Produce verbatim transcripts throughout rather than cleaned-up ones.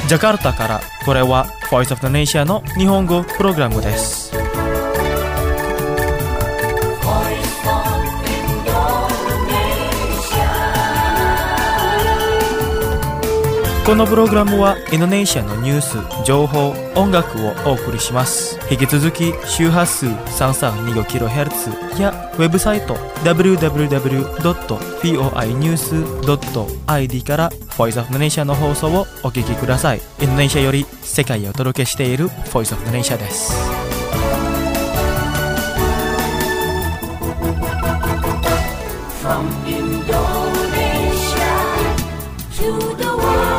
ジャカルタから、これは Voice of the Nation の日本語プログラムです。このプログラムはインドネシアのニュース、情報、音楽をお送りします。引き続き周波数 さんさんにごキロヘルツ やウェブサイト ダブリューダブリューダブリュードットフォーアイニュースドットアイディー から Voice of the Nation の放送をお聞きください。インドネシアより世界をお届けしている Voice of the Nation です。From Indonesia to the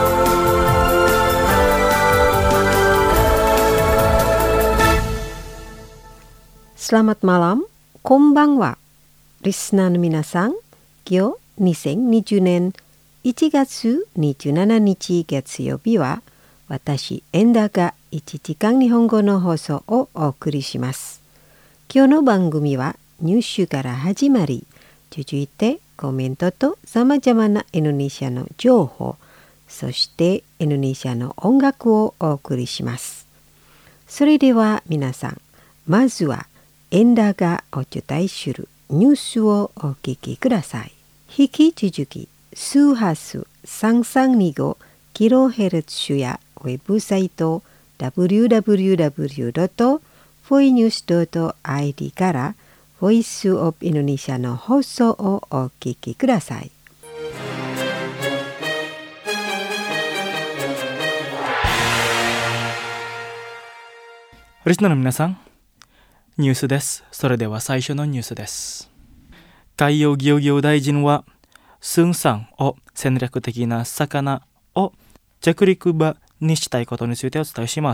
Selamat malam, konbanwa. Listenerの皆さん、今日にせんにじゅうねんいちがつにじゅうしちにち月曜日は、私、エンダがいちじかん日本語の放送をお送りします。今日の番組はニュースから始まり、続いてコメントとさまざまなインドネシアの情報、そしてインドネシアの音楽をお送りします。それでは皆さん、まずはエンダがお伝えするニュースをお聞きください。引き続き、周波数さんさんにごキロヘルツ やウェブサイト ダブリューダブリューダブリュードットフォーニュースドットアイディー からボイスオブインドネシアの放送をお聞きください。 リスナーの皆さん、ニュースです。それでは最初のニュースです。海洋漁業大臣はスンサンを戦略的な魚を着陸場にしたいことについてお伝えします。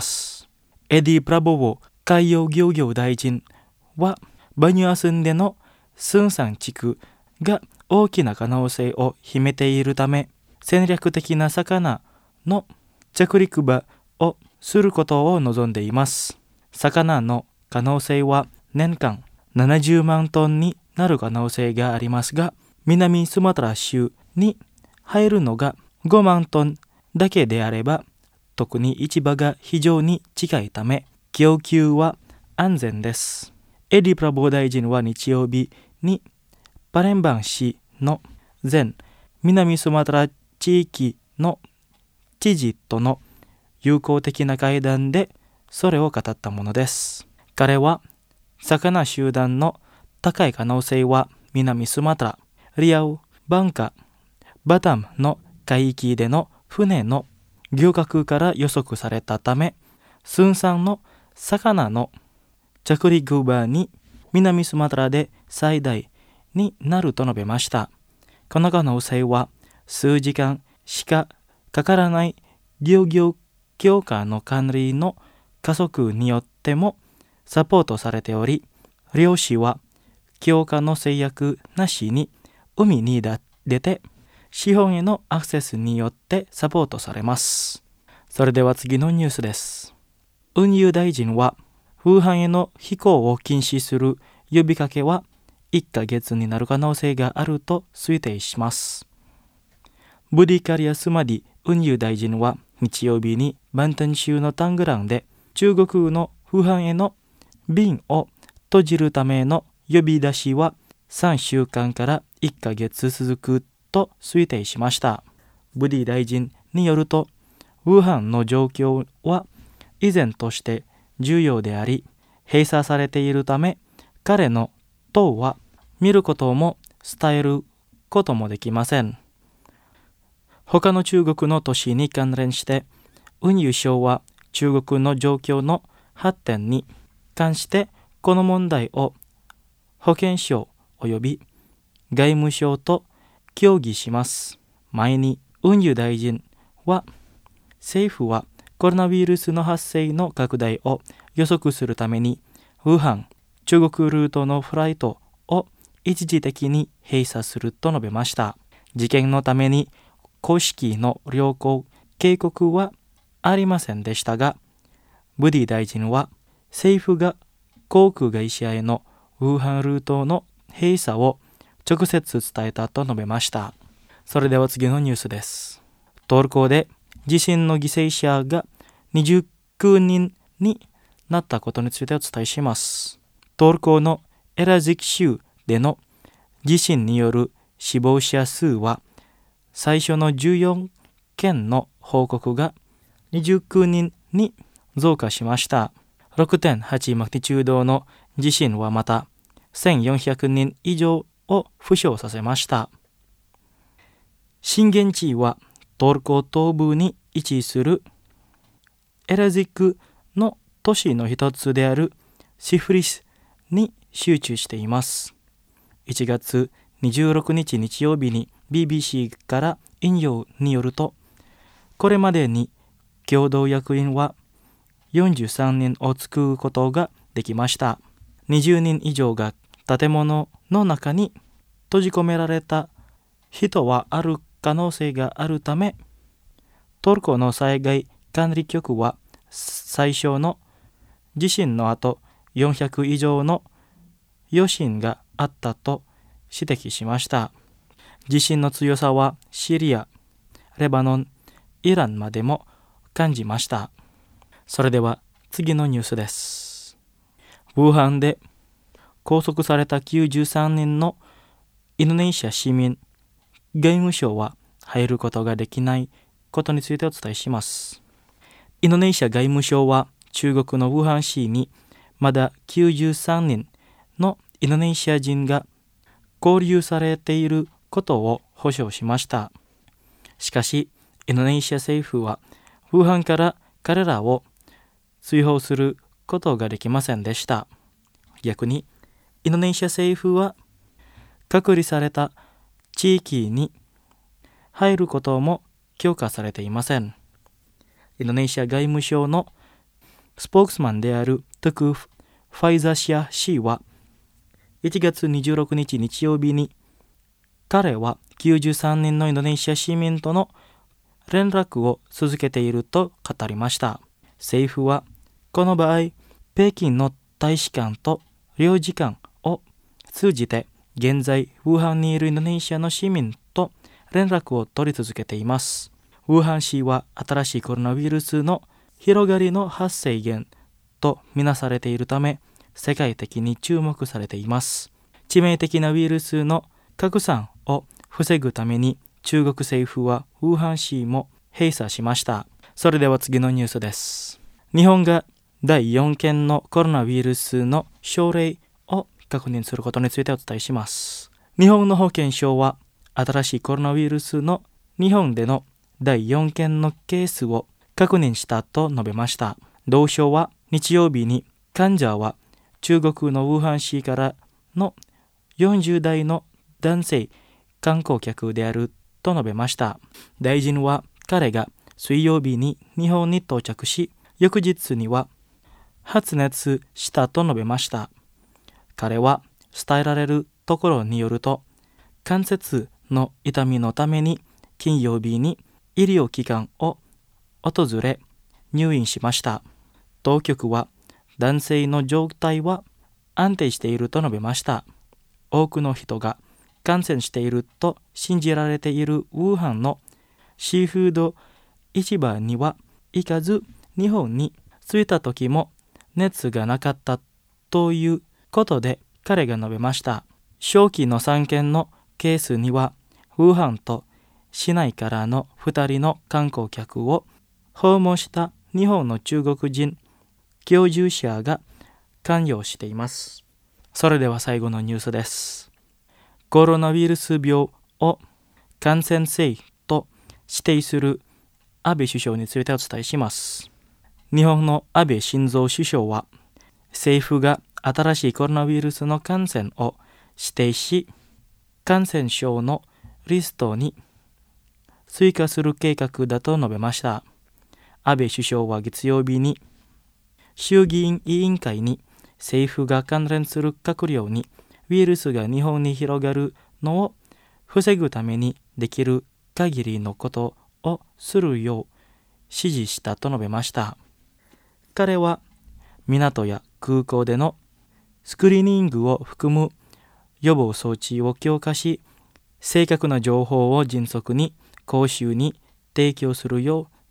エディ・プラボウ海洋漁業大臣はバニュアスンでのスンサン地区が大きな可能性を秘めているため、戦略的な魚の着陸場をすることを望んでいます。魚の可能性は年間ななじゅうまんトンになる可能性がありますが、南スマトラ州に入るのがごまんトンだけであれば、特に市場が非常に近いため、供給は安全です。エディ・プラボー大臣は日曜日にパレンバン市の全南スマトラ地域の知事との友好的な会談でそれを語ったものです。彼は魚集団の高い可能性は南スマトラ、リアウ、バンカ、バタムの海域での船の漁獲から予測されたため、スンサンの魚の着陸場に南スマトラで最大になると述べました。この可能性は数時間しかかからない漁業強化の管理の加速によってもサポートされており、漁師は強化の制約なしに海に出て資本へのアクセスによってサポートされます。それでは次のニュースです。運輸大臣は風帆への飛行を禁止する呼びかけはいっかげつになる可能性があると推定します。ブディカリアスマディ運輸大臣は日曜日にバンタン州のタングランで中国の風帆への便を閉じるための呼び出しはさんしゅうかんからいっかげつ続くと推定しました。ブディ大臣によると、風帆の状況は依然として重要であり、閉鎖されているため、彼の党は見ることも伝えることもできません。他の中国の都市に関連して、運輸省は中国の状況の発展に関してこの問題を保健省及び外務省と協議します。前に運輸大臣は、政府はコロナウイルスの発生の拡大を予測するために武漢中国ルートのフライトを一時的に閉鎖すると述べました。事件のために公式の旅行警告はありませんでしたが、ブディ大臣は政府が航空会社への武漢ルートの閉鎖を直接伝えたと述べました。それでは次のニュースです。トルコで地震の犠牲者がにじゅうきゅうにんになったことについてお伝えします。トルコのエラジク州での地震による死亡者数は最初のじゅうよんけんの報告がにじゅうきゅうにんに増加しました。ろくてんはち マグニチュードの地震はまたせんよんひゃくにん以上を負傷させました。震源地はトルコ東部に位置するエラジクの都市の一つであるシフリスに集中しています。いちがつにじゅうろくにち日曜日に ビービーシー から引用によると、これまでに共同役員はよんじゅうさんにんを救うことができました。にじゅうにん以上が建物の中に閉じ込められた人はある可能性があるため、トルコの災害管理局は最初の地震の後よんひゃく以上の余震があったと指摘しました。地震の強さはシリア、レバノン、イランまでも感じました。それでは次のニュースです。ウーハンで拘束されたきゅうじゅうさんにんのインドネシア市民、外務省は入ることができないことについてお伝えします。インドネシア外務省は中国のウーハン市にまだきゅうじゅうさんにんのインドネシア人が拘留されていることを保証しました。しかし、インドネシア政府はウーハンから彼らを追放することができませんでした。逆に、インドネシア政府は隔離された地域に入ることも許可されていません。インドネシア外務省のスポークスマンであるトゥクフ・ファイザシア氏はいちがつにじゅうろくにち日曜日に、彼はきゅうじゅうさんにんのインドネシア市民との連絡を続けていると語りました。政府はこの場合、北京の大使館と領事館を通じて現在ウーハンにいるインドネシアの市民と連絡を取り続けています。ウーハン市は新しいコロナウイルスの広がりの発生源とみなされているため、世界的に注目されています。致命的なウイルスの拡散を防ぐために中国政府はウーハン市も閉鎖しました。それでは次のニュースです。日本がだいよんけんのコロナウイルスの症例を確認することについてお伝えします。日本の保健省は新しいコロナウイルスの日本でのだいよんけんのケースを確認したと述べました。同省は日曜日に患者は中国のウーハン市からのよんじゅうだいの男性観光客であると述べました。大臣は彼が水曜日に日本に到着し、翌日には発熱したと述べました。彼は伝えられるところによると、関節の痛みのために金曜日に医療機関を訪れ入院しました。当局は男性の状態は安定していると述べました。多くの人が感染していると信じられているウーハンのシーフード市場には行かず、日本に着いた時も熱がなかったということで彼が述べました。初期のさんけんのケースにはウーハンと市内からのふたりの観光客を訪問した日本の中国人居住者が関与しています。それでは最後のニュースです。コロナウイルス病を感染性と指定する安倍首相についてお伝えします。日本の安倍晋三首相は、政府が新しいコロナウイルスの感染を指定し、感染症のリストに追加する計画だと述べました。安倍首相は月曜日に衆議院委員会に政府が関連する閣僚にウイルスが日本に広がるのを防ぐためにできる限りのことをするよう指示したと述べました。彼は港や空港でのスクリーニングを含む予防装置を強化し、正確な情報を迅速に公衆に提供するよう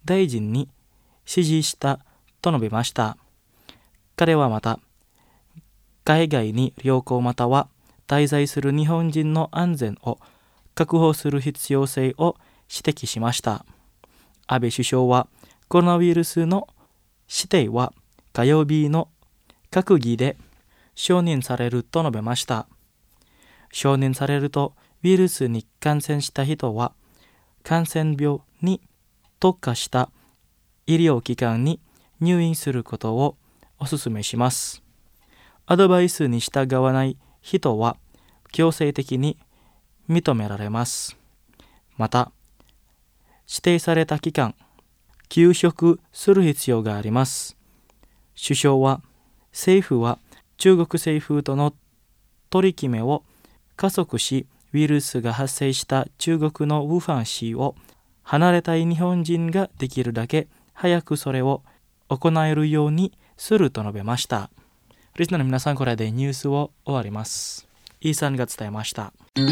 大臣に指示したと述べました。彼はまた、海外に旅行または滞在する日本人の安全を確保する必要性を指摘しました。安倍首相はコロナウイルスの指定は火曜日の閣議で承認されると述べました。承認されるとウイルスに感染した人は感染病に特化した医療機関に入院することをお勧めします。アドバイスに従わない人は強制的に認められます。また、指定された期間、休職する必要があります。首相は、政府は中国政府との取り決めを加速し、ウイルスが発生した中国の武漢市を離れたい日本人ができるだけ早くそれを行えるようにすると述べました。リスナーの皆さん、これでニュースを終わります。イーさんが伝えました。リ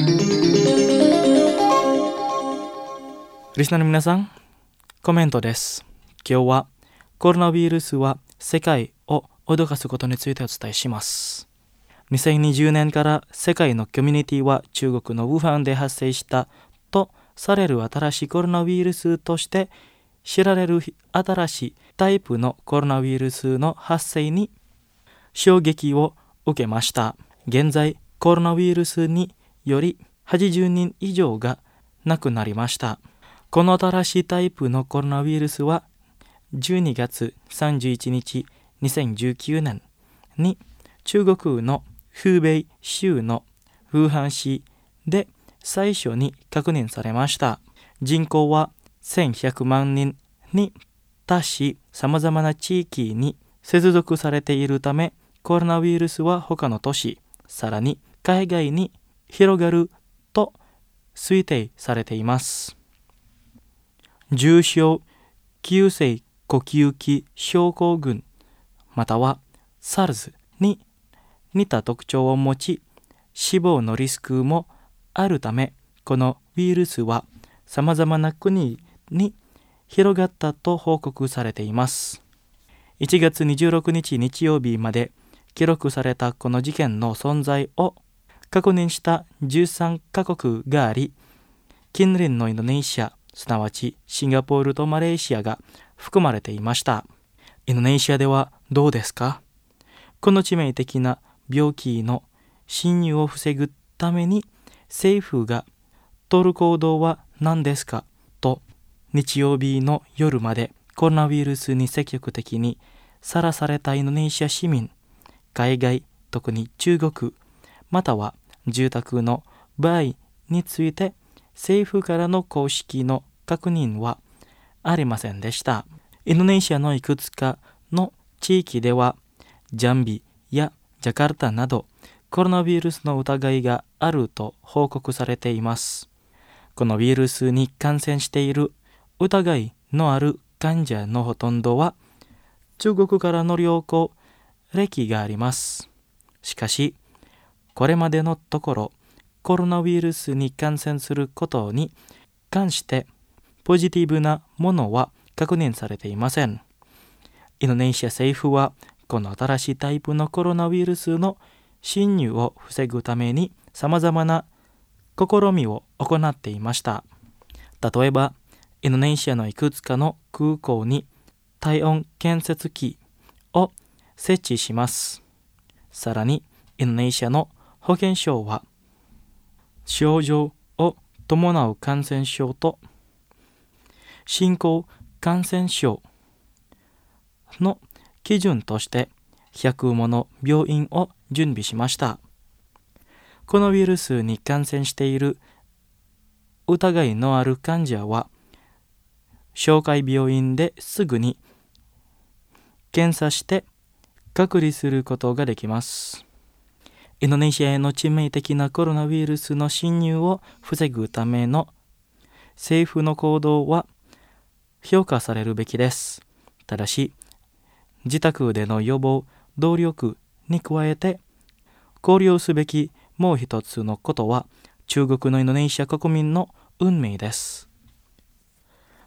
スナーの皆さん、コメントです。今日はコロナウイルスは世界を脅かすことについてお伝えします。にせんにじゅうねんから世界のコミュニティは中国の武漢で発生したとされる新しいコロナウイルスとして知られる新しいタイプのコロナウイルスの発生に衝撃を受けました。現在、コロナウイルスによりはちじゅうにん以上が亡くなりました。この新しいタイプのコロナウイルスはじゅうにがつさんじゅういちにちにせんじゅうきゅうねんに中国の湖北州の武漢市で最初に確認されました。人口はせんひゃくまんにんに達し、さまざまな地域に接続されているため、コロナウイルスは他の都市、さらに海外に広がると推定されています。重症急性呼吸器症候群または SARS に似た特徴を持ち、死亡のリスクもあるため、このウイルスはさまざまな国に広がったと報告されています。いちがつにじゅうろくにち日曜日まで記録されたこの事件の存在を確認したじゅうさんかこくがあり、近隣のインドネシア、すなわちシンガポールとマレーシアが含まれていました。インドネシアではどうですか？この致命的な病気の侵入を防ぐために政府が取る行動は何ですかと、日曜日の夜までコロナウイルスに積極的にさらされたインドネシア市民、海外、特に中国、または住宅の場合について政府からの公式の確認はありませんでした。インドネシアのいくつかの地域ではジャンビやジャカルタなどコロナウイルスの疑いがあると報告されています。このウイルスに感染している疑いのある患者のほとんどは中国からの旅行歴があります。しかし、これまでのところコロナウイルスに感染することに関してポジティブなものは確認されていません。インドネシア政府はこの新しいタイプのコロナウイルスの侵入を防ぐためにさまざまな試みを行っていました。例えば、インドネシアのいくつかの空港に体温検測器を設置します。さらに、インドネシアの保健省は症状を伴う感染症と新興感染症の基準としてひゃくもの病院を準備しました。このウイルスに感染している疑いのある患者は紹介病院ですぐに検査して隔離することができます。インドネシアへの致命的なコロナウイルスの侵入を防ぐための政府の行動は評価されるべきです。ただし、自宅での予防努力に加えて考慮すべきもう一つのことは中国のインドネシア国民の運命です。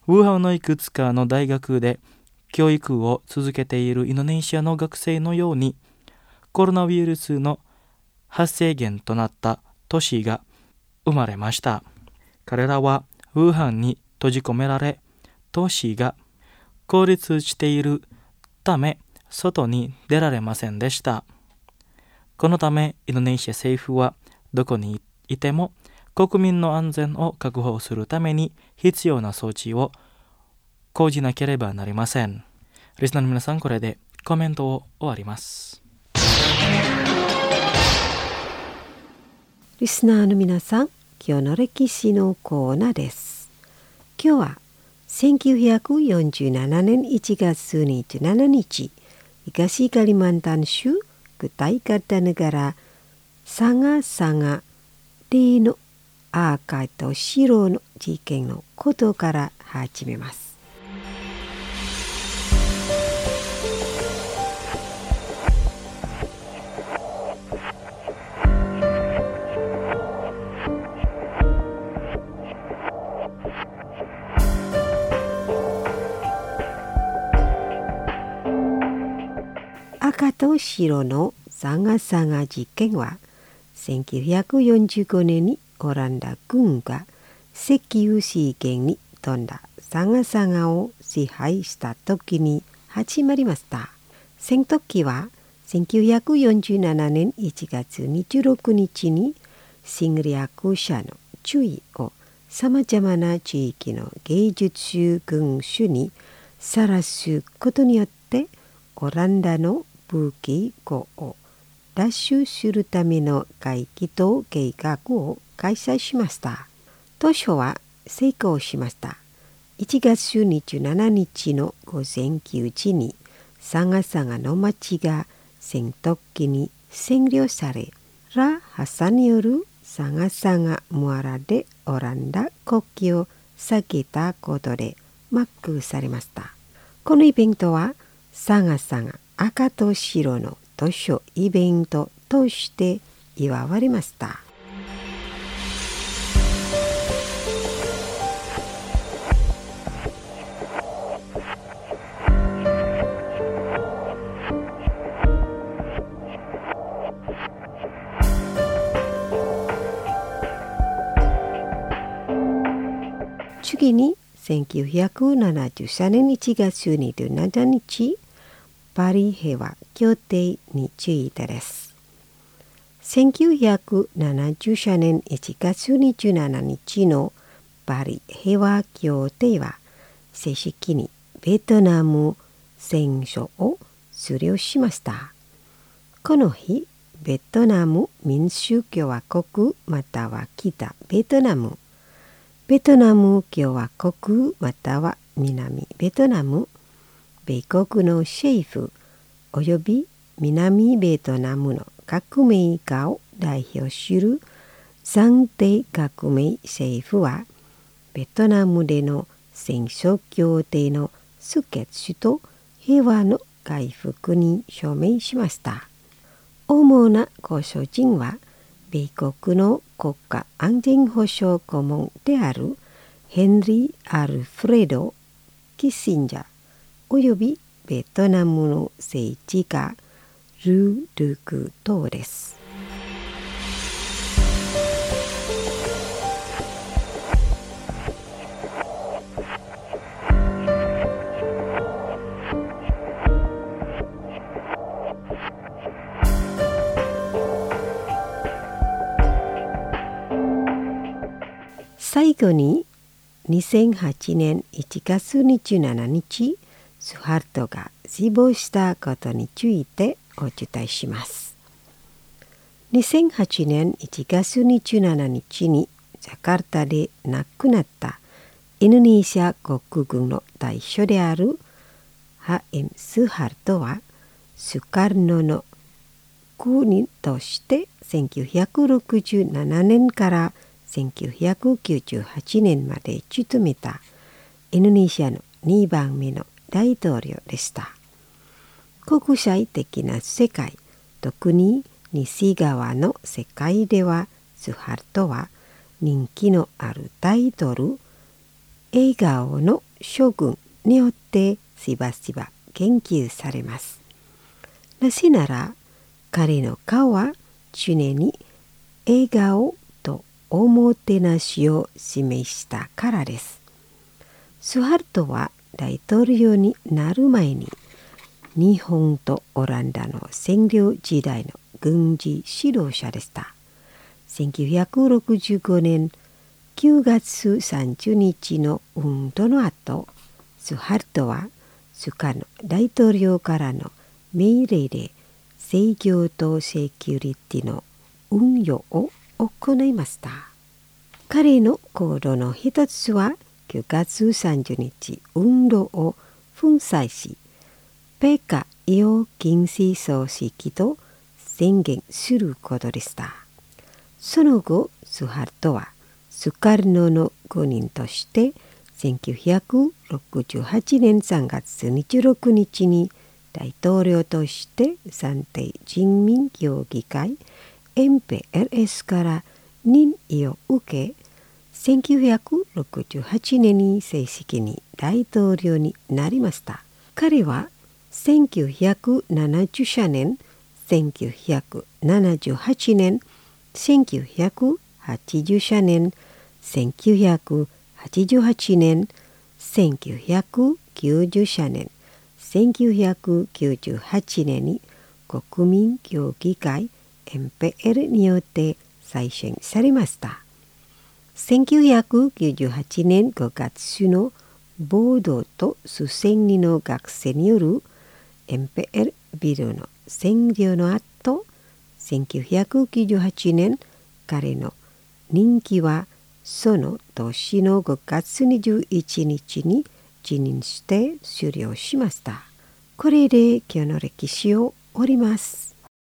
ウーハンのいくつかの大学で教育を続けているインドネシアの学生のように、コロナウイルスの発生源となった都市が生まれました。彼らはウーハンに閉じ込められ、都市が孤立しているため外に出られませんでした。このためインドネシア政府はどこにいても国民の安全を確保するために必要な措置を講じなければなりません。リスナーの皆さん、これでコメントを終わります。 リスナーの皆さん、今日の歴史のコーナーです。今日はせんきゅうひゃくよんじゅうななねんいちがつにじゅうしちにち、東カリマンタン州クタイカタネガラサガサガでの赤と白の事件のことから始めます。赤と白のサガサガ事件はせんきゅうひゃくよんじゅうごねんにオランダ軍が石油資源に富んだサガサガを支配した時に始まりました。戦闘機はせんきゅうひゃくよんじゅうななねんいちがつにじゅうろくにちに侵略者の注意をさまざまな地域の芸術群衆にさらすことによってオランダの武器庫を奪取するための会議と計画を開催しました。当初は成功しました。いちがつにじゅうしちにちのごぜんきゅうじにサガサガの町が戦闘機に占領され、ラ・ハサによるサガサガムアラでオランダ国旗を下げたことでマックされました。このイベントはサガサガ赤と白の図書イベントとして祝われました。次にせんきゅうひゃくななじゅうさんねんいちがつにじゅうしちにち、パリ平和協定についてです。せんきゅうひゃくななじゅうさんねんいちがつにじゅうしちにちのパリ平和協定は正式にベトナム戦争を終了しました。この日、ベトナム民主共和国または北ベトナム、ベトナム共和国または南ベトナム、米国の政府および南ベトナムの革命家を代表する暫定革命政府はベトナムでの戦争協定の終結と平和の回復に署名しました。主な交渉人は米国の国家安全保障顧問であるヘンリー・アルフレド・キッシンジャーおよびベトナムの政治家ルー・ドゥク等です。最後ににせんはちねんいちがつにじゅうしちにち、スハルトが死亡したことについてお伝えします。にせんはちねんいちがつにじゅうしちにちにジャカルタで亡くなったインドネシア国軍の大将であるハエム・スハルトはスカルノの公認としてせんきゅうひゃくろくじゅうななねんからせんきゅうひゃくきゅうじゅうはちねんまで務めたインドネシアのにばんめの大統領でした。国際的な世界、特に西側の世界ではスハルトは人気のあるタイトル、笑顔の将軍によってしばしば研究されます。なぜなら彼の顔は常に笑顔とおもてなしを示したからです。スハルトは大統領になる前に日本とオランダの占領時代の軍事指導者でした。せんきゅうひゃくろくじゅうごねんきゅうがつさんじゅうにちの運動の後、スハルトはスカの大統領からの命令で制御とセキュリティの運用を行いました。彼の行動の一つはきゅうがつさんじゅうにち運動を粉砕し、米価利用禁止組織と宣言することでした。その後、スハルトはスカルノの後任としてせんきゅうひゃくろくじゅうはちねんさんがつにじゅうろくにちに大統領として暫定人民協議会 エムピーエルエス から任意を受け、せんきゅうひゃくろくじゅうはちねんに正式に大統領になりました。彼はせんきゅうひゃくななじゅうねん、せんきゅうひゃくななじゅうはちねん、せんきゅうひゃくはちじゅうねん、せんきゅうひゃくはちじゅうはちねん、せんきゅうひゃくきゅうじゅうねん、せんきゅうひゃくきゅうじゅうはちねんに国民協議会 エムピーエル によって再選されました。せんきゅうひゃくきゅうじゅうはちねんごがつの暴動と数千人の学生による エムピーエル ビルの占領の後、せんきゅうひゃくきゅうじゅうはちねん彼の任期はその年のごがつにじゅういちにちに辞任して終了しました。これで今日の歴史を終わります。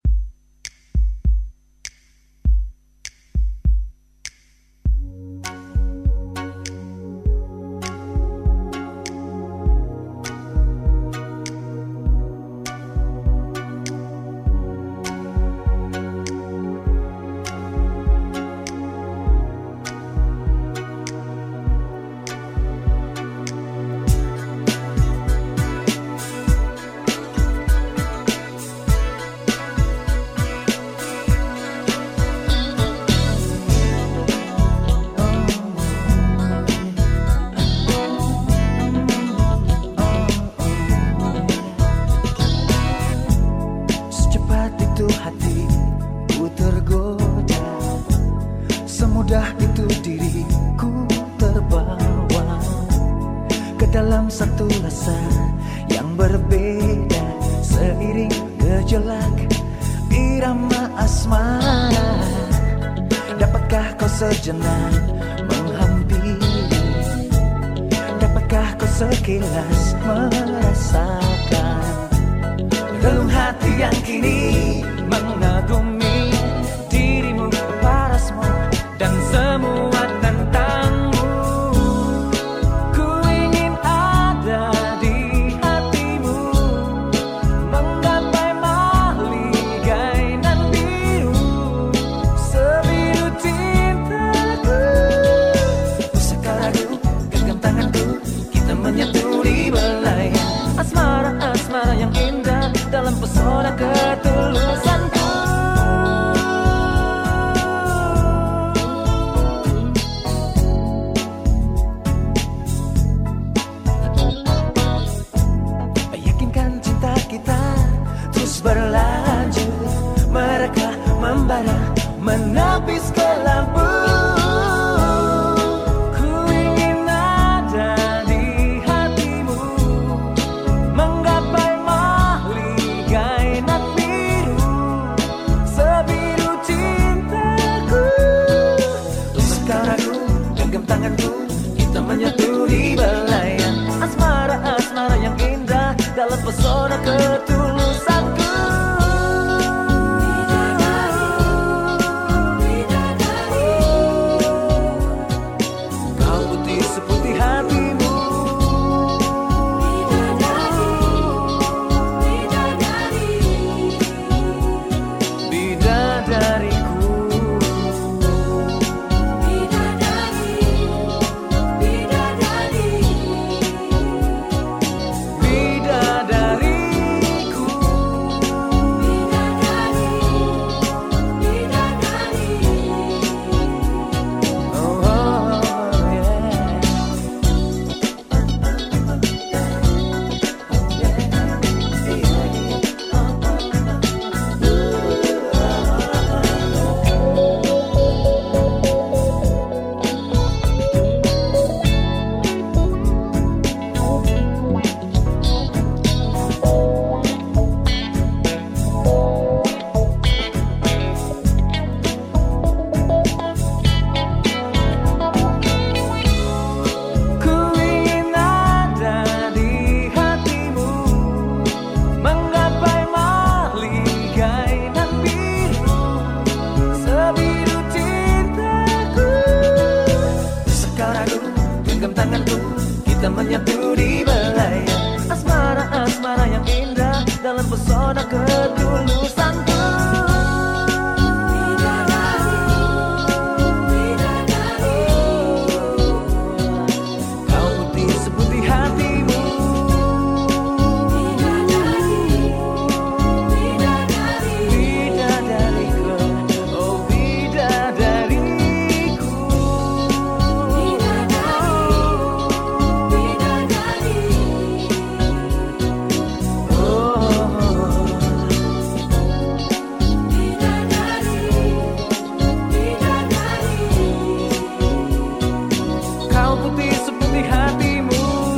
Dalam satu rasa yang berbeda, seiring gejolak irama asmara, dapatkah kau sejenak menghampiri, dapatkah kau sekilas merasakan relung hati yang kini mengagumi dirimu, parasmu dan semua tentangmu. Asmara yang indah dalam pesona ketulusanku. Yakinkan cinta kita terus berlanjut, mereka membara menapis ke lampu. Menyatu di belayan asmara-asmara yang indah dalam pesona ketulusanku. Bidadari, bidadari, kau putih seputih hatimu. Bidadari, bidadari, bidadariku. Bidadari, bidadari, kita menyatu di belayan asmara-asmara yang indah dalam pesona ketulusanku. Kau putih seputih hatimu, bidadariku, oh bidadariku. Kau putih seputih hatimu,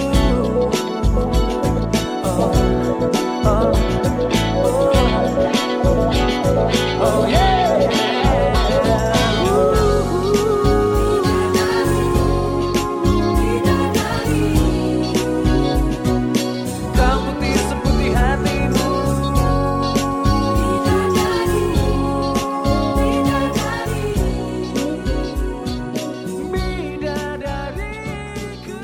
oh, oh, oh, oh yeah. Kau putih seputih hatimu, bidadariku.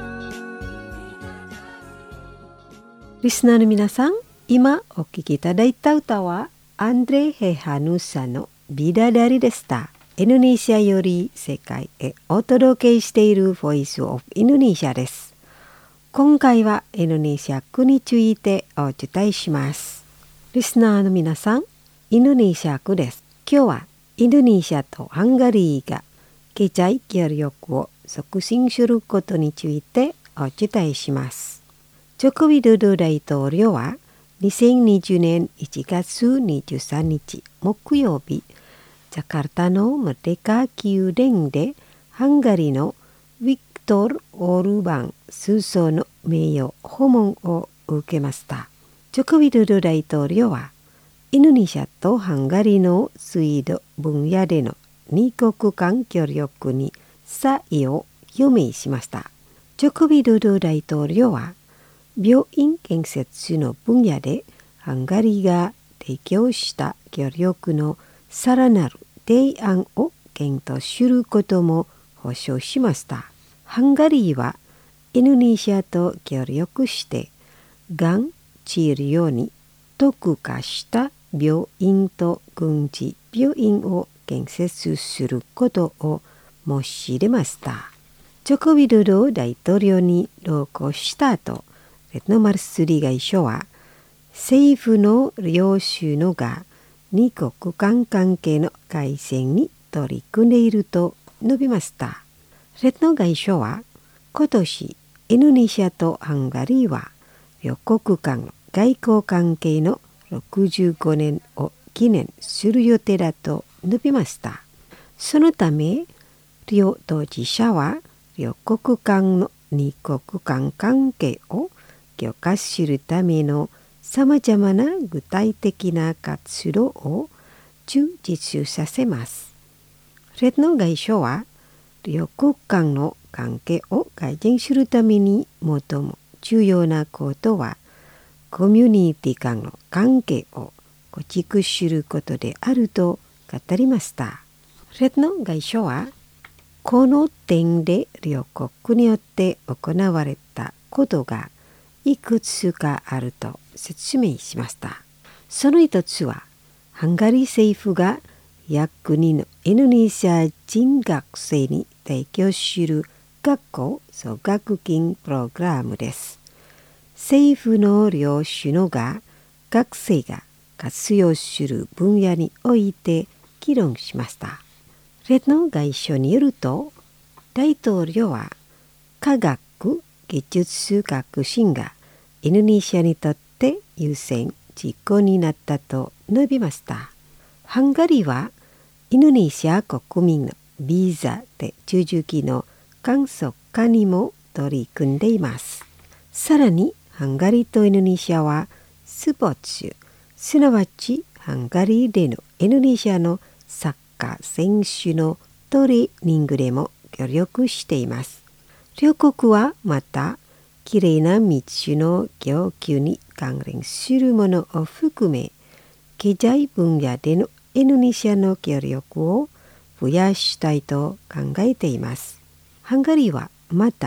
リスナーの皆さん、今お聴きいただいた歌はアンドレ・ヘハヌサのビダダリでした。インドネシアより世界へお届けしているボイスオブインドネシアです。今回はインドネシア語についてお伝えします。リスナーの皆さん、インドネシア語です。今日はインドネシアとハンガリーが経済協力を促進することについてお伝えします。ジョコビドド大統領はにせんにじゅうねんいちがつにじゅうさんにち木曜日、ジャカルタのメデカ宮殿でハンガリーのヴィクトル・オルバン首相の名誉訪問を受けました。ジョコビドド大統領はインドネシアとハンガリーの水道分野での二国間協力に賛意を表明しました。ジョコビドド大統領は病院建設の分野でハンガリーが提供した協力のさらなる提案を検討することも保証しました。ハンガリーはインドネシアと協力してがん治療に特化した病院と軍事病院を建設することを申し入れました。ジョコビドド大統領に同行した後、レッノマルスリ外相は政府の両首脳が二国間関係の改善に取り組んでいると述べました。レッノ外相は今年インドネシアとハンガリーは両国間の外交関係のろくじゅうごねんを記念する予定だと述べました。そのため両当事者は両国間の二国間関係を強化するためのさまざまな具体的な活動を充実させます。レッノ外相は両国間の関係を改善するために最も重要なことはコミュニティ間の関係を構築することであると語りました。レッノ外相はこの点で両国によって行われたことがいくつかあると説明しました。その一つはハンガリー政府が約にのインドネシア人学生に提供する学校奨学金プログラムです。政府の両首脳が学生が活用する分野において議論しました。レッノ外相によると、大統領は科学技術革新がインドネシアにとって優先事項になったと述べました。ハンガリーはインドネシア国民のビザで手続きの簡素化にも取り組んでいます。さらにハンガリーとインドネシアはスポーツ、すなわちハンガリーでのインドネシアのサッカー選手のトレーニングでも協力しています。両国はまた、きれいな道の供給に関連するものを含め、経済分野でのインドネシアの協力を増やしたいと考えています。ハンガリーはまた、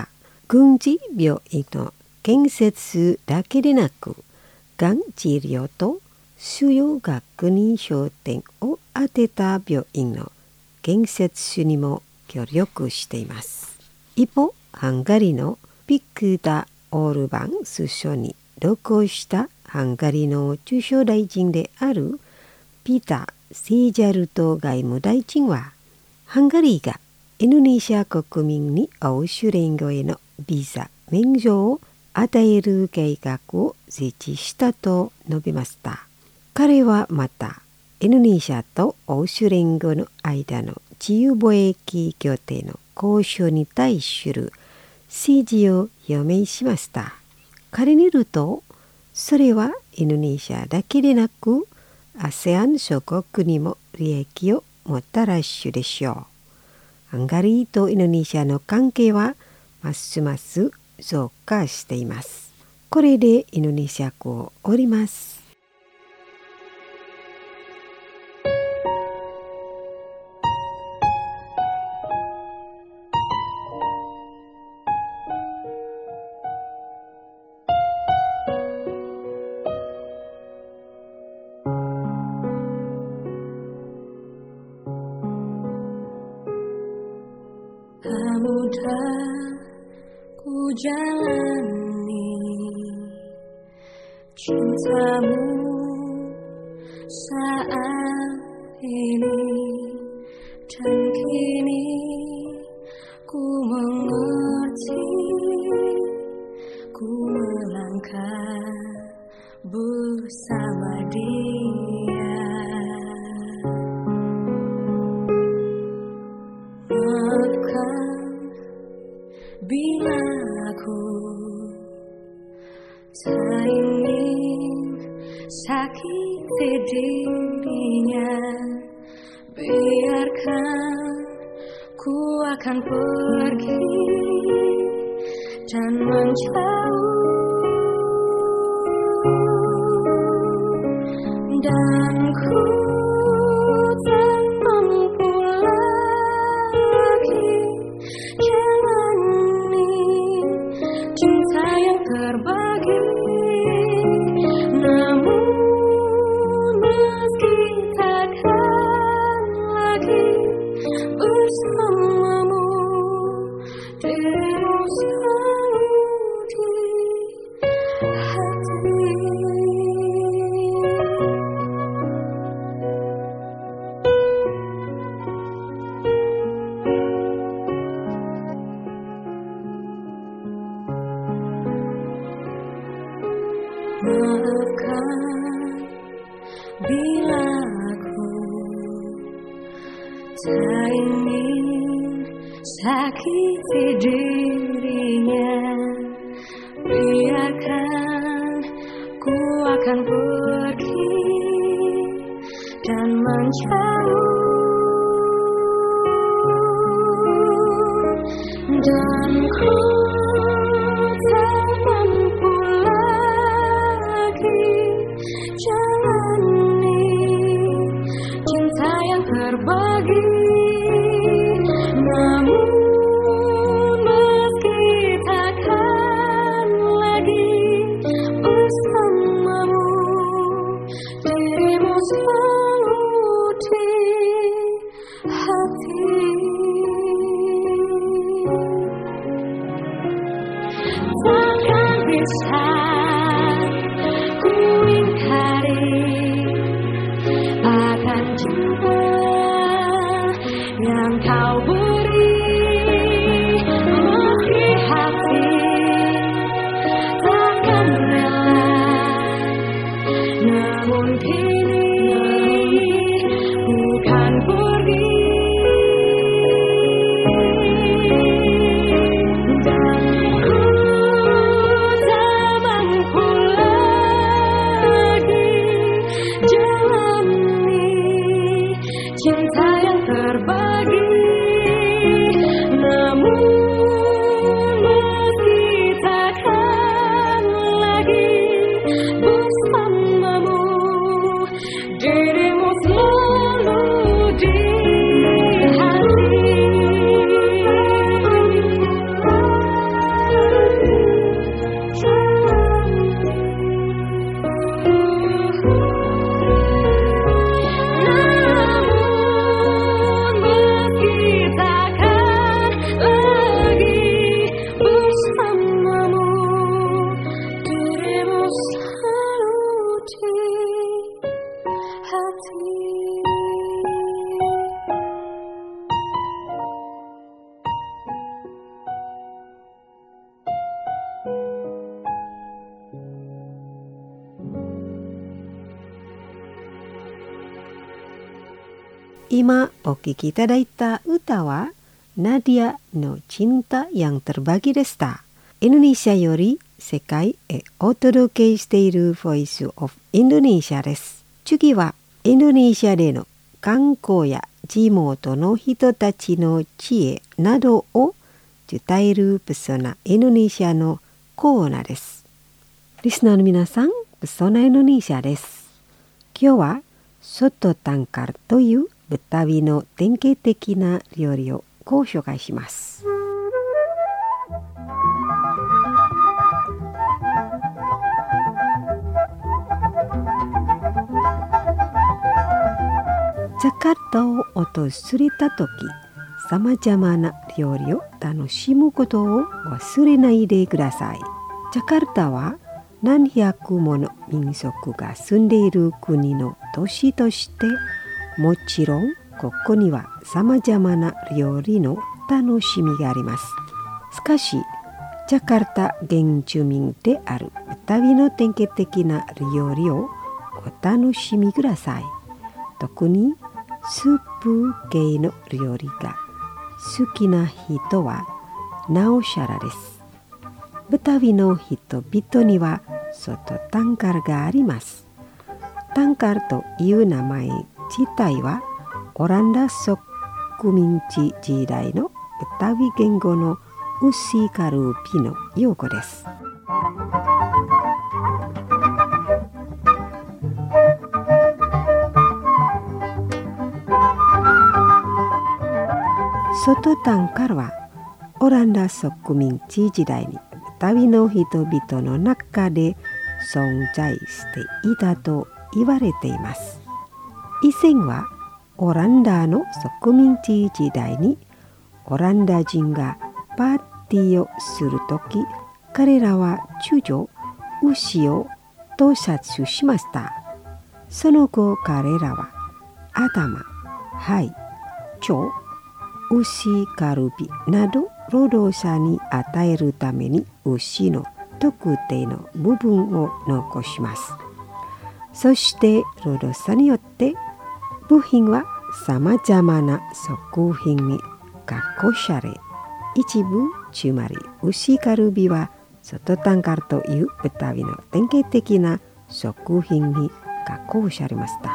軍事病院の建設だけでなく、がん治療と腫瘍学に焦点を当てた病院の建設にも協力しています。一方、ハンガリーのビクタ・オルバン首相に同行したハンガリーの首相大臣であるピーター・セージャルト外務大臣は、ハンガリーがインドネシア国民に欧州連合へのビザ免除を与える計画を設置したと述べました。彼はまた、インドネシアと欧州連合の間の自由貿易協定の交渉に対する支持を表明しました。彼によると、それはインドネシアだけでなく、アセアン 諸国にも利益をもたらすでしょう。ハンガリーとインドネシアの関係はますます増加しています。これでインドネシア語を終わります。 Mudah ku jalani cintamu saat ini, dan kini ku mengerti, ku melangkah bersama dia. Maafkan bila aku tak ingin sakiti dirinya, biarkan ku akan pergi dan menjauh, dan ku tak mampu lagi jalani cinta yang terbagi. Namun meski takkan lagi bersamamu, dirimu selalu di hati. Maafkan bila aku tak ingin sakiti dirinya, biarkan ku akan pergi dan menjauh, dan ku tak mampu jalani cinta yang terbagi. Namun meski takkan lagi bersamamu, dirimu selalu di hati. Takkan bisa akan cinta yang kau beri, meski hati takkan rela. Namun kini bukan pergi, dan ku tak mampu lagi jalani cinta yang terbagi. Namun meski takkan lagi bersamamu, dirimu selalu di hati. 今お聴きいただいた歌はナディアのCinta yang Terbagiでした。インドネシアより世界へお届けしている Voice of Indonesia です。次はインドネシアでの観光や地元の人たちの知恵などを伝えるプソナインドネシアのコーナーです。リスナーの皆さん、プソナインドネシアです。今日はソトタンカルというブタビの典型的な料理をご紹介します。ジャカルタを訪れたとき、さまざまな料理を楽しむことを忘れないでください。ジャカルタは何百もの民族が住んでいる国の都市として、もちろんここにはさまざまな料理の楽しみがあります。しかし、ジャカルタ原住民であるブタビの典型的な料理をお楽しみください。特にスープ系の料理が好きな人はなおしゃらです。ブタビの人々にはソトタンカルがあります。タンカルという名前自体はオランダ植民地時代のブタビ言語のウシカルピの用語です。ソトタンカルはオランダ植民地時代にブタビの人々の中で存在していたと言われています。以前はオランダの植民地時代にオランダ人がパーティーをするとき、彼らは中女、牛を盗撮しました。その後彼らは頭、肺、腸、牛カルビなど労働者に与えるために牛の特定の部分を残します。そして労働者によって部品はさまざまな食品に加工され、一部つまり牛カルビはソトタンカルというブタビの典型的な食品に加工されました。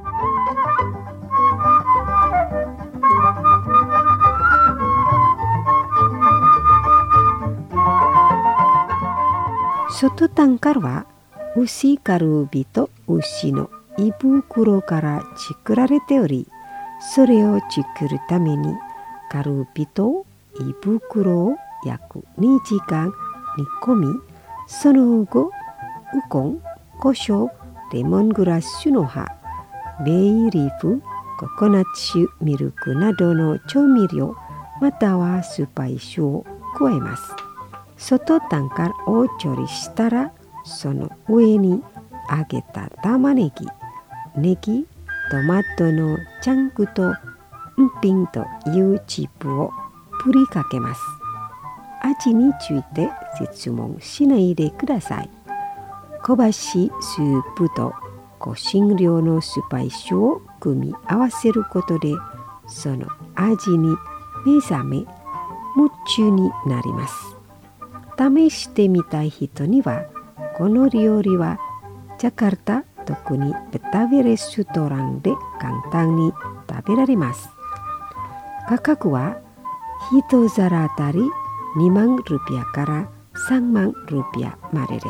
ソトタンカルは牛カルビと牛の胃袋から作られており、それを作るためにカルビと胃袋を約にじかん煮込み、その後ウコン、胡椒、レモングラッシュの葉、ベイリーフ、ココナッツミルクなどの調味料またはスパイスを加えます。ソトタンカルを調理したら、その上に揚げた玉ねぎ、ネギ、トマトのチャンクとンピンというチップを振りかけます。味について質問しないでください。香ばしいスープと香辛料のスパイスを組み合わせることで、その味に目覚め、夢中になります。試してみたい人には、この料理はジャカルタ、特にブタビレストランで簡単に食べられます。価格は一皿あたりにまんルピアからさんまんルピアまでです。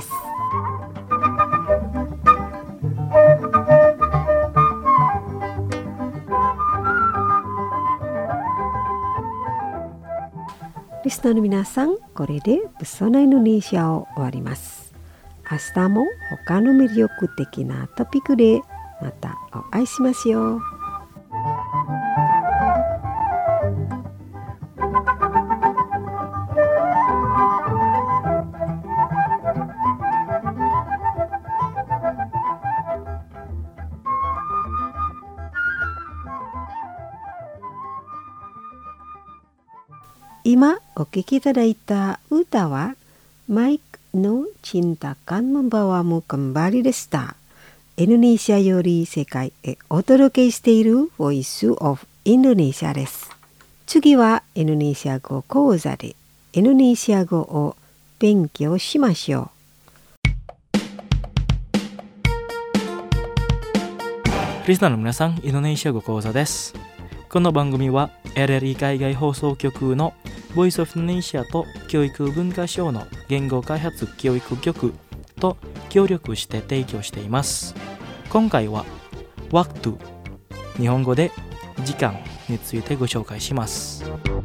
リスナーの皆さん、これでプソナインドネシアを終わります。明日も他の魅力的なトピックでまたお会いしますよ。今お聴きいただいた歌はマイクのCinta Akan Membawamu Kembaliでした。 インドネシアより世界へお届けしている Voice of Indonesia です。次はインドネシア語講座でインドネシア語を勉強しましょう。 リスナーの皆さん、インドネシア語講座です。この番組は エルエルイ 海外放送局の Voice of Indonesia と教育文化省の言語開発教育局と協力して提供しています。今回は waktu、 日本語で時間についてご紹介します。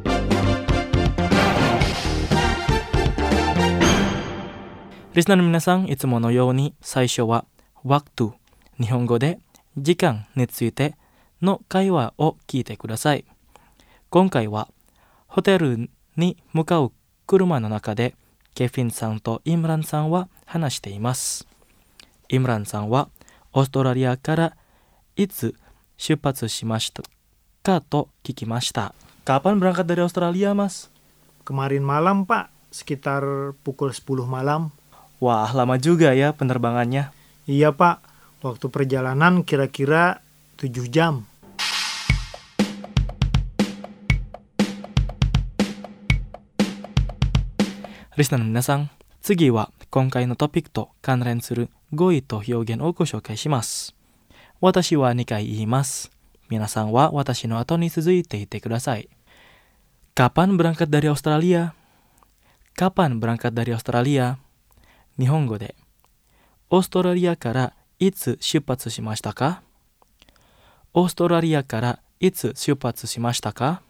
リスナーの皆さん、いつものように最初は waktu、 日本語で時間についての会話を聞いてください。今回はホテルに向かう車の中でケフィンさんとイムランさんは話しています。イムランさんはオーストラリアからいつ出発しましたかと聞きました。Kapan berangkat dari Australia, Mas? Kemarin malam, Pak. Sekitar pukul sepuluh malam. Wah, lama juga ya penerbangannya. Iya, Pak. Waktu perjalanan kira-kira tujuh jam. Listenerの皆さん、次は今回のトピックと関連する語彙と表現をご紹介します。私はにかい言います。皆さんは私の後に続いて言ってください。Kapan berangkat dari Australia? Kapan berangkat dari Australia? 日本語で、オーストラリアからいつ出発しましたか？オーストラリアからいつ出発しましたか？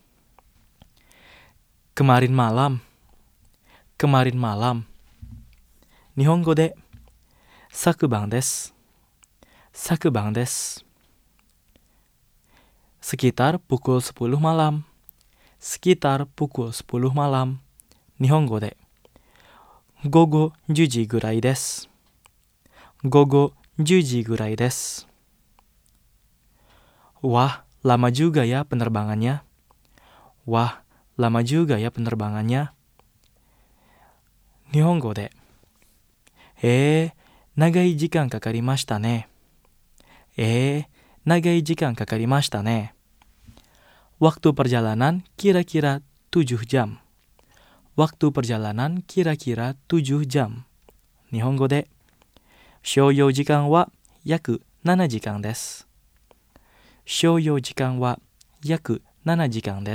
Kemarin malam。Kemarin malam。日本語で、昨晩です。昨晩です。Sekitar pukul sepuluh malam。Sekitar pukul sepuluh malam。日本語で、午後じゅうじぐらいです。午後じゅうじぐらいです。Wah, lama juga ya penerbangannya. Wah, lama juga ya penerbangannya. 日本語で、えー、長い時間かかりましたね。えー、長い時間かかりましたね。Waktu perjalanan kira-kira tujuh jam. Waktu perjalanan kira-kira tujuh jam. 日本語で、所要時間は約ななじかんです。所要時間は約ななじかんです。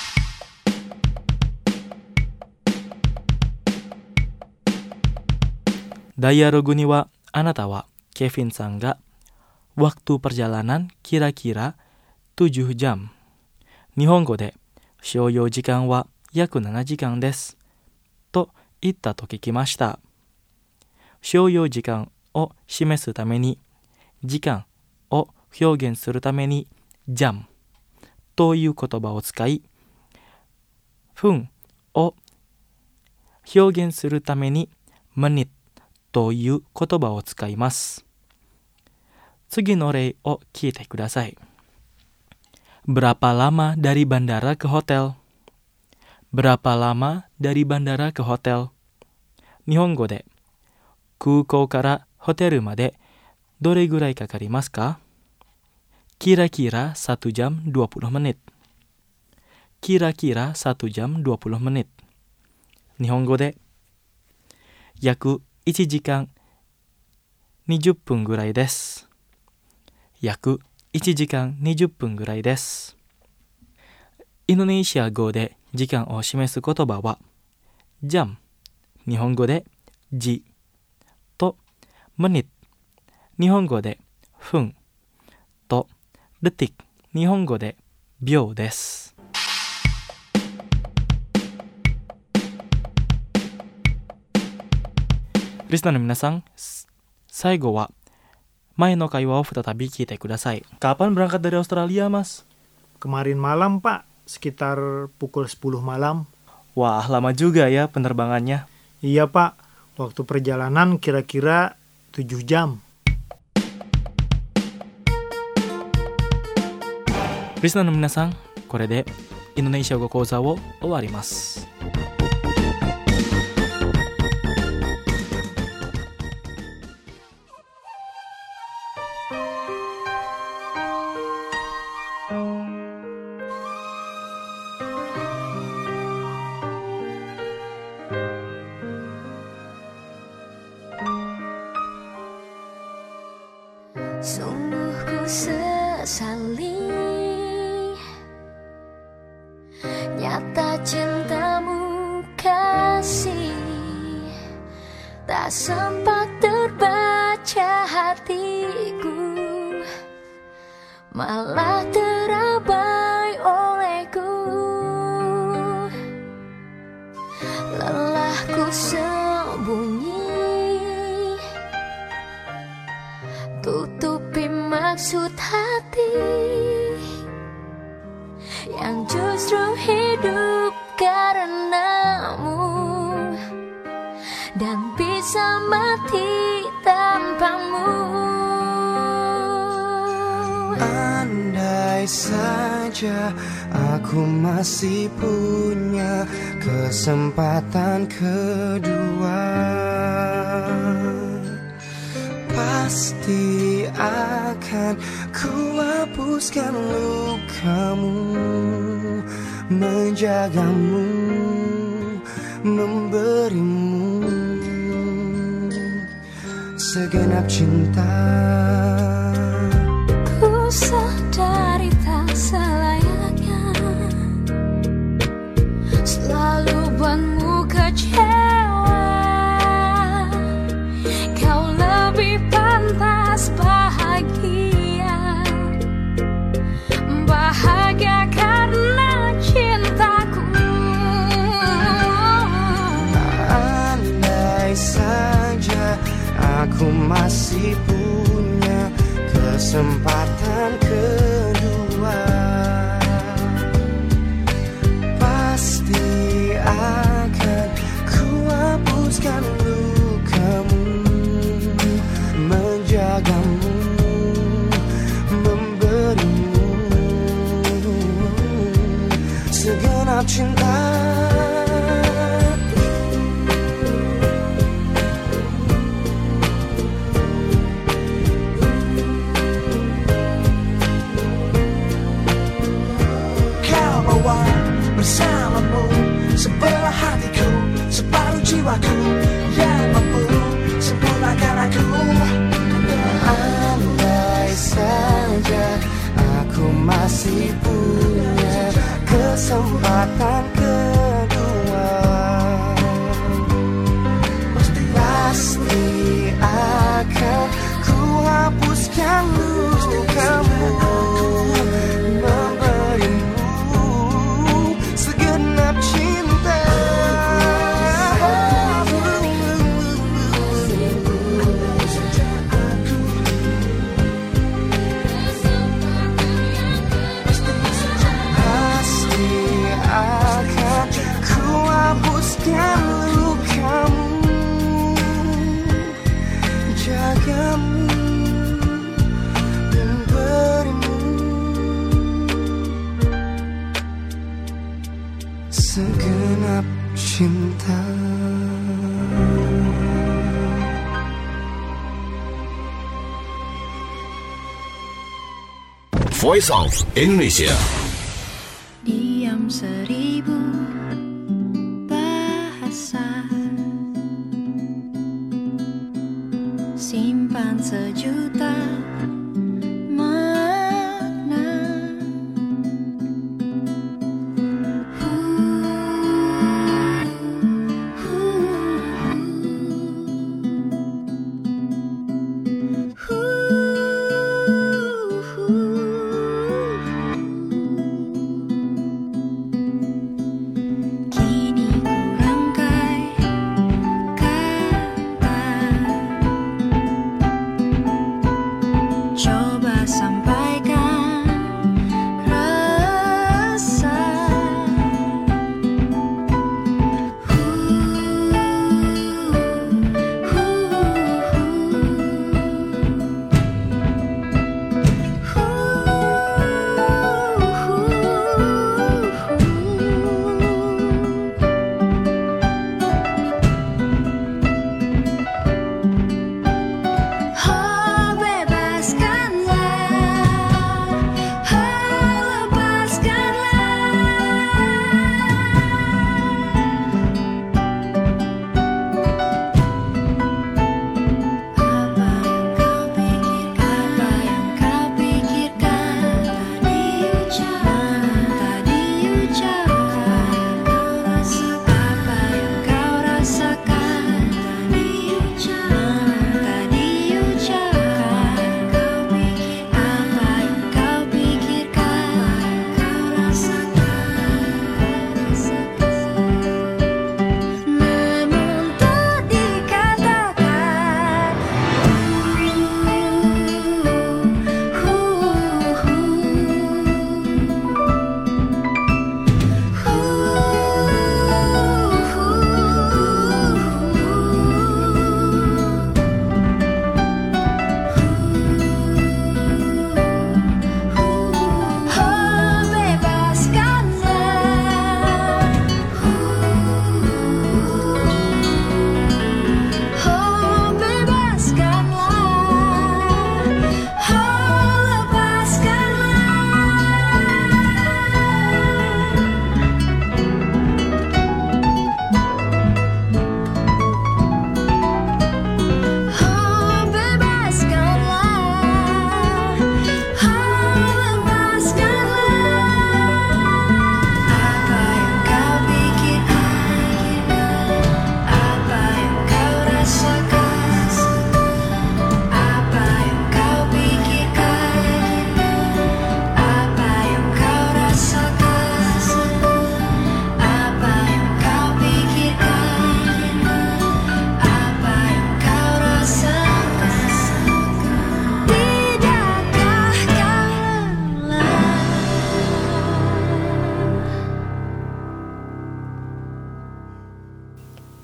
ダイアログにはあなたはケフィンさんが Waktu perjalanan kira-kira tujuh jam。日本語で所要時間は約ななじかんですと言ったと聞きました。所要時間を示すために時間を表現するためにジャムという言葉を使い、分を表現するためにマニッという言葉を使います。次の例を聞いてください。Berapa lama dari bandara ke hotel? Berapa lama dari bandara ke hotel? 日本語で、空港からホテルまでどれぐらいかかりますか？ Kira-kira satu jam dua puluh menit. Kira-kira satu jam dua puluh menit. 日本語で、約いちじかんにじゅっぷんぐらいです。約いちじかんにじゅっぷんぐらいです。インドネシア語で時間を示す言葉は、ジャム、日本語でじと、メニット、日本語で分と、デティック、日本語で秒です。リスナーの皆さん、最後は前の会話を再び聞いてください。Kapan berangkat dari Australia, Mas? Kemarin malam, Pak. Sekitar pukul sepuluh malam. Wah, lama juga ya penerbangannya. Iya, Pak. Waktu perjalanan kira-kira tujuh jam. リスナーの皆さん、これでインドネシア語講座を終わります。 kata cintamu kasih tak sempat terbaca hatiku, malah terabai olehku. Lelahku sembunyi, tutupi maksud hati yang justru hidup karenamu dan bisa mati tanpamu. Andai saja aku masih punya kesempatan kedua, pasti akan ku hapuskan lukamu, menjagamu, memberimu segenap cinta. Ku sadari tak selayaknya selalu buatmu kecewa. Kau lebih pantas bahagia, bahagia karena cintaku. Andai saja aku masih punya kesempatan kedua, pasti akan ku hapuskan lukamu, menjagamu, memberimu segenap cinta. Bersamamu, sebelah hatiku, separuh jiwaku yang mampu sempurnakan aku. Andai saja aku masih punya kesempatan kedua, pasti akan ku hapuskan lukamu, segenap cinta. Voice of Indonesia. Diam seribu bahasa, simpan sejuta makna. Kini ku rangkai kata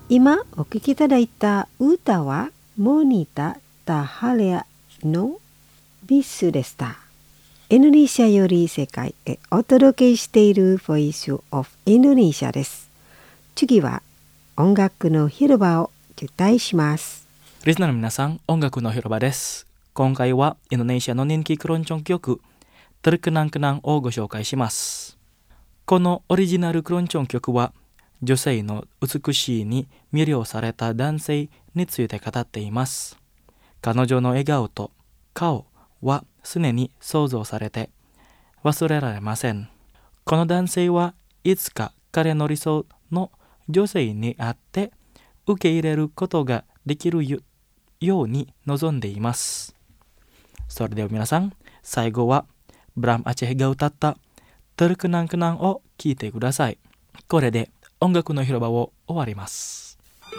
今お聴きいただいた歌はモニタ・タハレアのビスでした。インドネシアより世界へお届けしている Voice of Indonesia です。次は音楽の広場を受胎します。 リスナーの皆さん、音楽の広場です。今回はインドネシアの人気クロンチョン曲Terkenang-kenangをご紹介します。このオリジナルクロンチョン曲は女性の美しいに魅了された男性について語っています。彼女の笑顔と顔は常に想像されて忘れられません。この男性はいつか彼の理想の女性に会って受け入れることができるように望んでいます。それでは皆さん、最後はブラム・アチェが歌ったTerkenang-kenangを聴いてください。これで音楽の広場を終わります。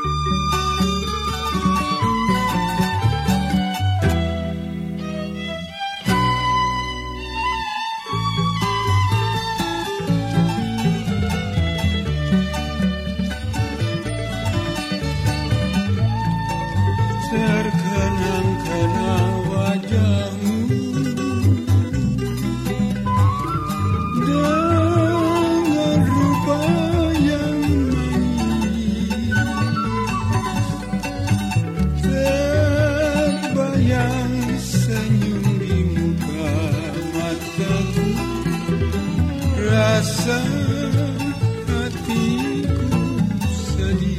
Terkenang-kenang wajahmu dengan rupa yang manis, terbayang senyum di muka mataku, rasa hatiku sedih.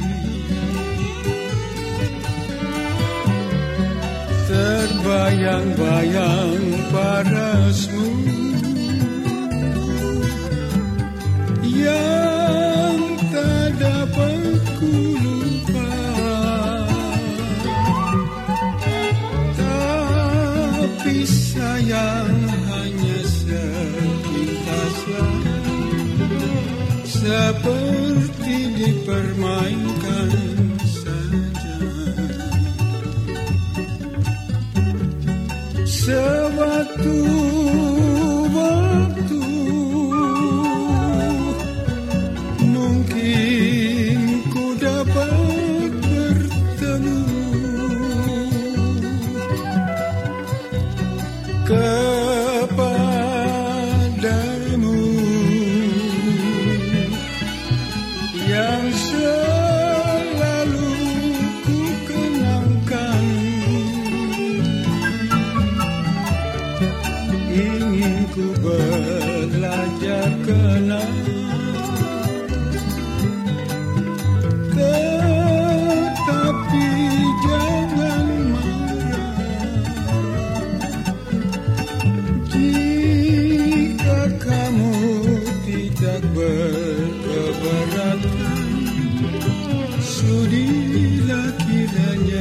Terbayang-bayang parasmu yang tak dapat ku lupa, tapi sayang hanya sepintaslah, seperti dipermainkan saja. Sewaktu-waktu mungkin ku dapat bertemu kepadamu yang selalu ku kenangkan. Ingin ku belajar kenal, tetapi jangan marah jika kamu tidak berkeberatan. Sudilah kiranya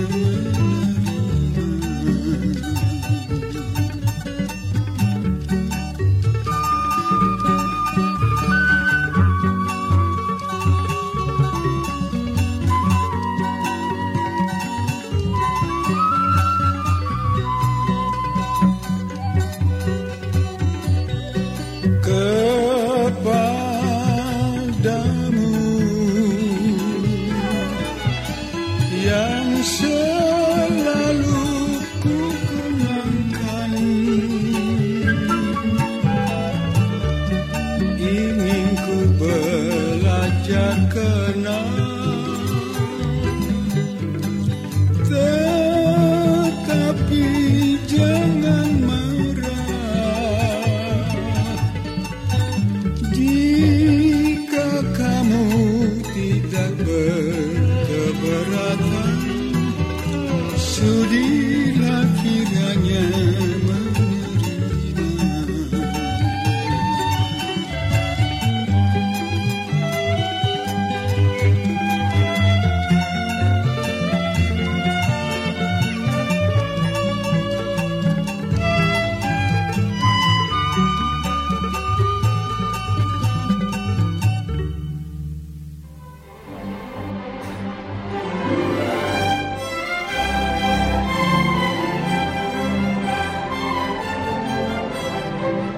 kepadamu yang selalu ku kenangkan. Ingin ku belajar kenal, tetapi jangan marah jika kamu tidak berkeberatan. Sudilah kiranya menerima.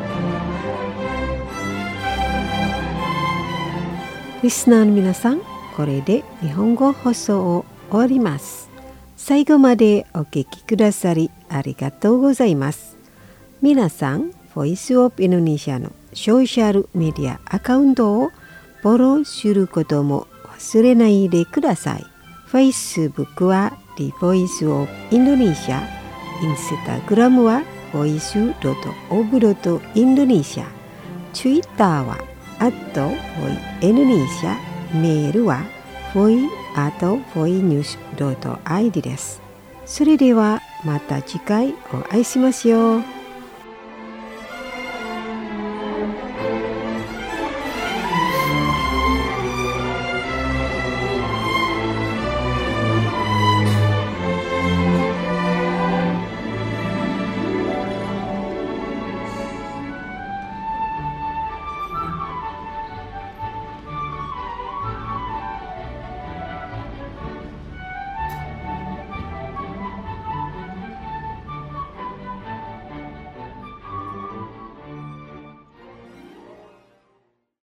Listener の皆さん、 これで日本語放送を終わります。最後までお聞きくださりありがとうございます。皆さん、ボイスオブインドネシアのソーシャルメディアアカウントをフォローすることも忘れないでください。Facebook は The Voice of Indonesia、Instagram は ボイスドットオブドットインドネシア、Twitter は アットボイインドネシア、メールは ボイアットボイニュースドットアイディー です。それではまた次回お会いしましょう。